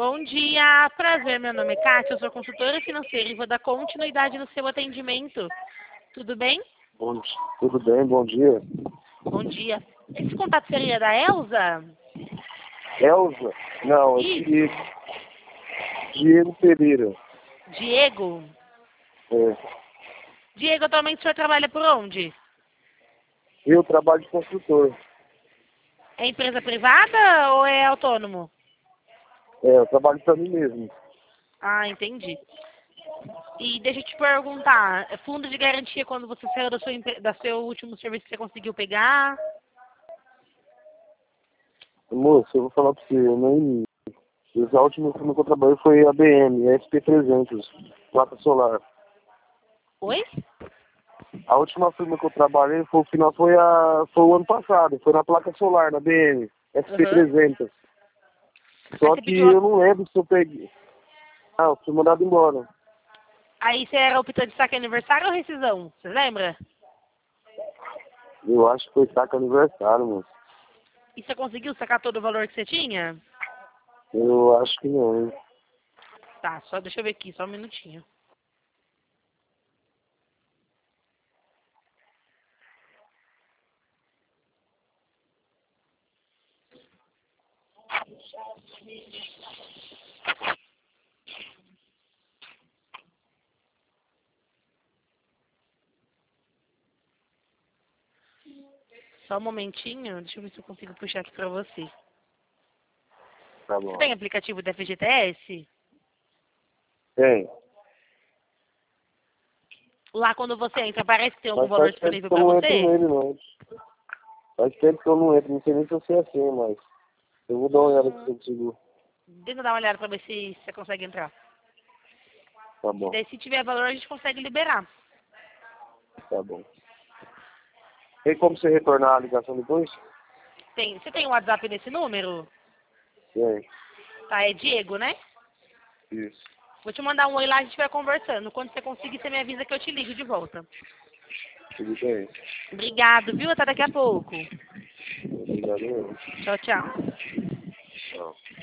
Bom dia, prazer, meu nome é Kátia, eu sou consultora financeira e vou dar continuidade no seu atendimento. Tudo bem? Tudo bem, bom dia. Bom dia. Esse contato seria da Elza? Elza? Não, é Isso. Diego Pereira. Diego? É. Diego, atualmente o senhor trabalha por onde? Eu trabalho de construtor. É empresa privada ou é autônomo? Eu trabalho para mim mesmo. Ah, entendi. E deixa eu te perguntar, fundo de garantia quando você saiu da seu último serviço, você conseguiu pegar? Moço, eu vou falar para você, eu nem... A última firma que eu trabalhei foi a BM, a SP300, placa solar. Oi? A última firma que eu trabalhei foi o ano passado, foi na placa solar, na BM, Uhum. SP300. Aí Só você que pediu. eu não lembro se eu peguei. Ah, eu fui mandado embora. Aí você era optante de saque aniversário ou rescisão? Você lembra? Eu acho que foi saca aniversário, moço. E você conseguiu sacar todo o valor que você tinha? Eu acho que não, hein? Tá, só deixa eu ver aqui, só um minutinho. Só um momentinho, deixa eu ver se eu consigo puxar aqui pra você. Tá Você bom. tem aplicativo da FGTS? Tem. Lá quando você entra, parece que tem algum Mas valor faz tempo disponível que eu pra não entro você? nele, não. Faz tempo que eu não entro. Não sei nem se eu sei assim, mas... Eu vou dar uma olhada aqui contigo. Deixa eu dar uma olhada pra ver se você consegue entrar. Tá E bom. daí se tiver valor a gente consegue liberar. Tá bom. Tem como você retornar a ligação depois? Tem, você tem um WhatsApp nesse número? Tem. Tá, é Diego, né? Isso. Vou te mandar um oi lá, a gente vai conversando. Quando você conseguir, você me avisa que eu te ligo de volta. Tudo bem. Obrigado, viu? Até daqui a pouco. Obrigado mesmo. Tchau, tchau. Tchau.